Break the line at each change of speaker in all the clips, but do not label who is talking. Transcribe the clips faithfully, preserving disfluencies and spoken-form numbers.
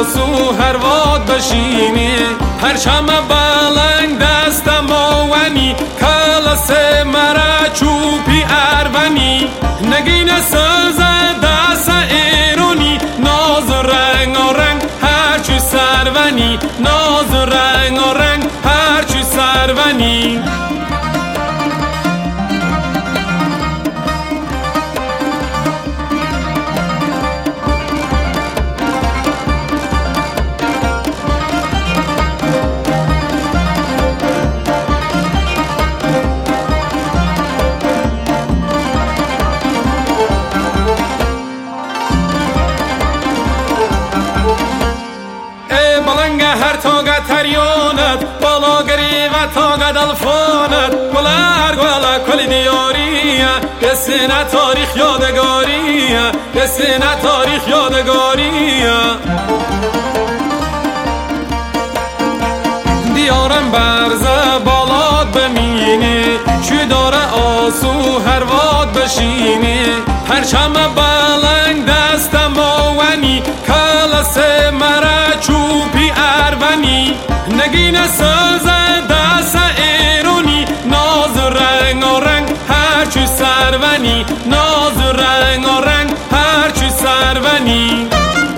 آسو هر واد بشینی پرچم بلنگ دستم آونی کلاس مرا چوبی اروانی نگین ساز دست ایرونی ناز و رنگ و رنگ هرچی سرونی ناز و رنگ و رنگ هرچی سرونی هر تاگه تریانت بالاگری و تاگه دلفانت گلر گلر کل دیاریه بسینه تاریخ یادگاریه بسینه تاریخ یادگاریه دیارم برزه بالات بمینی چی داره آسو هر واد بشینی پرچم بلنگ دستم آونی کلاس مرا چوبی اروانی نگین ساز دست ایرونی ناز و رنگ و رنگ هرچی سرونی ناز و رنگ و رنگ هرچی سرونی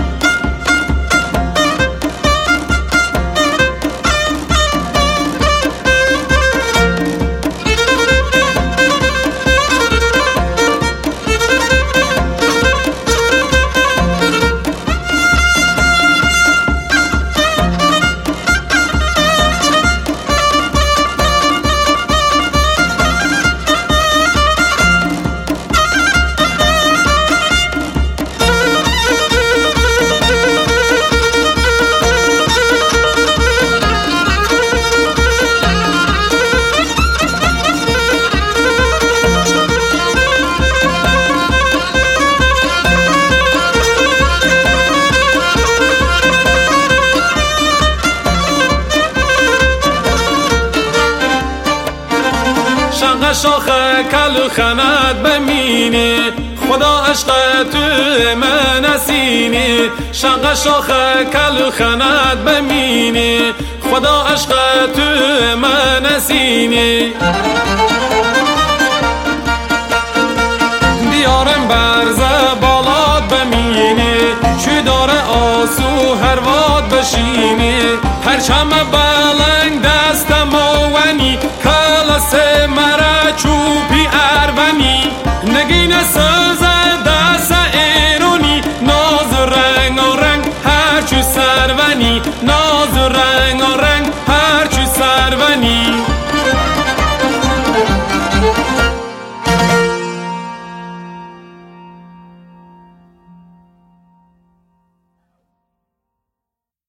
شاخ شاخ کلو خنات بمینی خدا عشق تو من نسینی شاخ شاخ کلو خنات بمینی خدا عشق تو من نسینی دیارم برزه بالات بمینی چی داره آسو هر واد بشینی پرچم بلنگ دستم آونی کلاس مرا چوبی اروانی نگین ساز